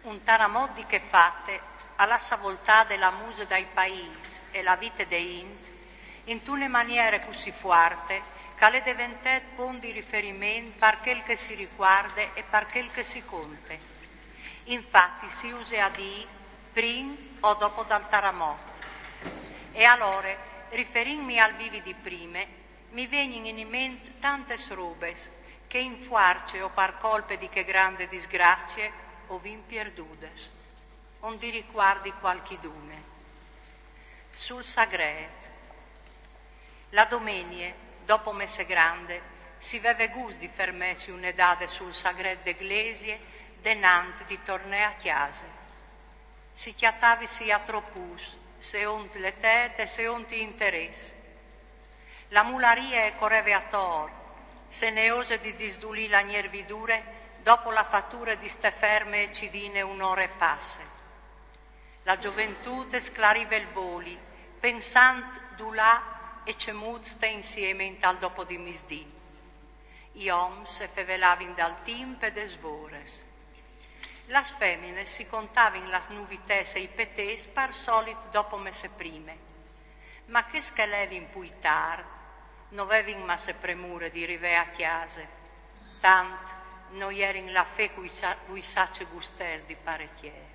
Un taramod che fate alla savoltà della musa dai paesi e la vita dei in tune maniere così forte che le diventet pon di riferimento per quel che si riguarda e per quel che si conte. Infatti si usa a dire prim o dopo dal taramod. E allora, riferendomi al vivi di prime, mi vengono in mente tante robe che in fuarce o per colpe di che grande disgrazie o vin perdudes, onde riguardi qualchidune. Sul sagret. La domenica, dopo messe grande, si veve gus di fermarsi un'edade sul sagret d'eglesie, denante di tornare a chiase. Si chiattavisi a tropus, se ont le tete, se ont interesse. La mularia correve a tor, se ne ose di disdulì la nervidure, dopo la fattura di ste ferme e cidine un'ora e passe. La gioventù sclariva il voli, pensant d'ulà e cemut ste insieme in tal dopo di misdì. I om se fevelavin dal timpe de svores. Las femmine si contavin las nuvites e i petes par solit dopo messe prime, ma che schelevin pui tard, non vevin ma se premure di rive a chiase, tant non erin la fe cui sace gustes di paretier.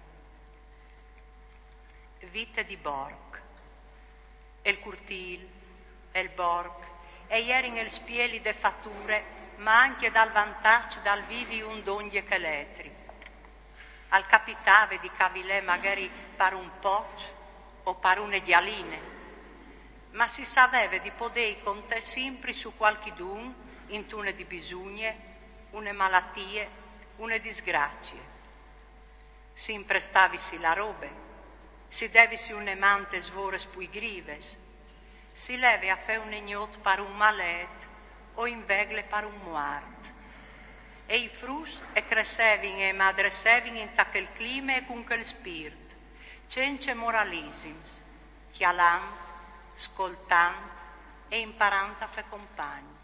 Vite di Borg, el curtil, el Borg, e erin el spieli de fatture, ma anche dal vantaggio dal vivi un d'ogni che letri. Al capitave di cavilè magari par un poc o par une dialine, ma si sapeva di podei contare sempre su qualchidun in tune di bisogne, une malattie, une disgrazie. Si imprestavisi la robe, si devisi un emante svores pui grives, si leve a fe un ignot par un malet o in vegle par un muart. E i frus e crescevin e madresevin in tacchel clima e con quel spirit, cence moralisins, chialant, scoltant e imparant a fe compagni.